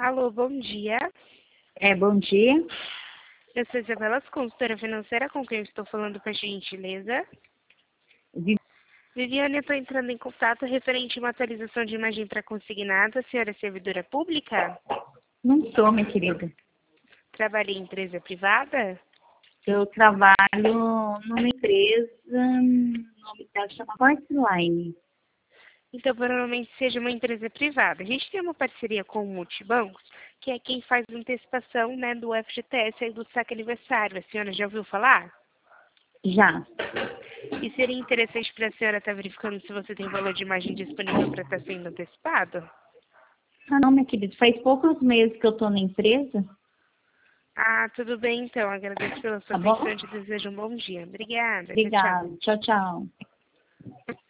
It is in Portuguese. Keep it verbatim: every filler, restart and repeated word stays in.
Alô, bom dia. É, bom dia. Eu sou Isabela, consultora financeira, com quem eu estou falando com a gentileza. Vi- Viviane, eu estou entrando em contato referente a uma atualização de imagem para consignado. A senhora é servidora pública? Não sou, minha querida. Trabalha em empresa privada? Eu trabalho numa empresa, o nome dela chama Portline. Então, provavelmente seja uma empresa privada. A gente tem uma parceria com o Multibancos, que é quem faz antecipação, né, do F G T S e do saque aniversário. A senhora já ouviu falar? Já. E seria interessante para a senhora estar verificando se você tem valor de imagem disponível para estar sendo antecipado? Ah, não, minha querida, faz poucos meses que eu tô na empresa, Ah, tudo bem então. Agradeço pela sua tá bom? atenção e te desejo um bom dia. Obrigada. Tchau, tchau. Obrigada. Tchau, tchau.